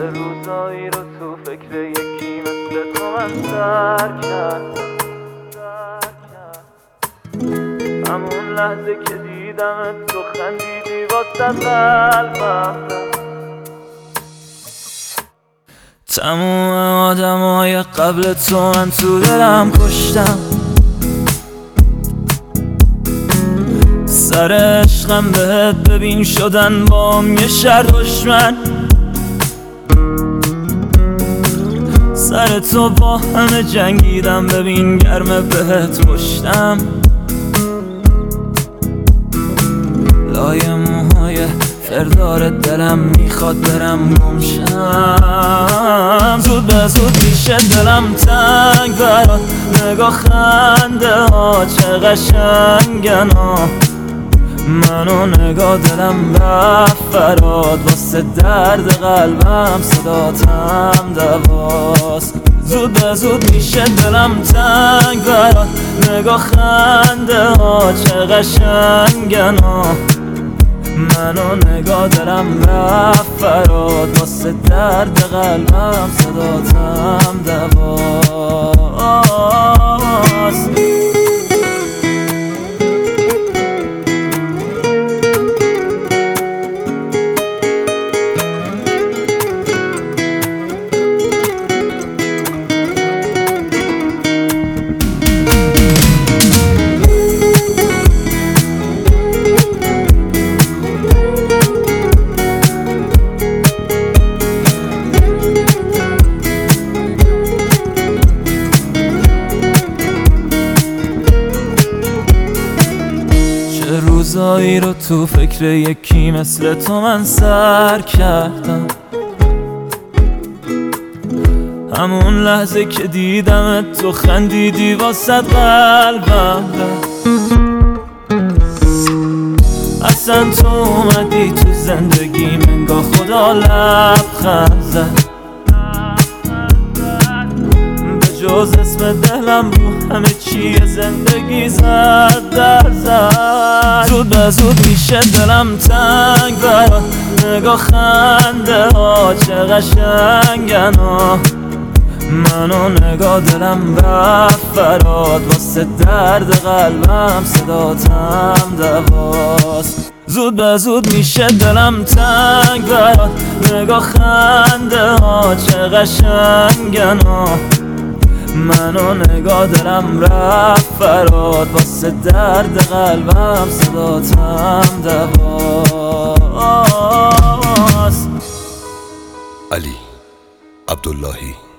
روزایی رو تو فکر یکی مثل تو من سر کردم. همون لحظه که دیدمت تو خندیدی واسه قلبم. تموم آدمای قبل تو من تو دلم کشتم. سر عشقم بهت ببین شدن بام یه شهر دشمن. سر تو با همه جنگیدم ببین گرمه بهت پشتم. لای موهای فردار دلم میخواد برم گمشم. زود به زود میشه دلم تنگ برات، نگاه خنده ها چه قشنگن ها. منو نگاه دلم رفت فراد، واسه درد قلبم صداتم دواست. زود به زود میشه دلم تنگ برات، نگاه خنده ها چه قشنگن ها. منو نگاه دلم رفت فراد، واسه درد قلبم صداتم دواست. روزایی رو تو فکر یکی مثل تو من سر کردم. همون لحظه که دیدمت تو خندیدی واسه قلبم. اصلا تو اومدی تو زندگی منگاه خدا لبخند زد. جز اسم دلم رو همه چی زندگی زد در زد. زود به زود میشه دلم تنگ برات، نگاه خنده ها چه قشنگن ها. منو نگاه دلم رفت فراد، واسه درد قلبم صداتم دواست. زود به زود میشه دلم تنگ برات، نگاه خنده ها چه قشنگن ها. منو نگاه دلم رفت فراد، واسه درد قلبم صداتم دواست. علی عبداللهی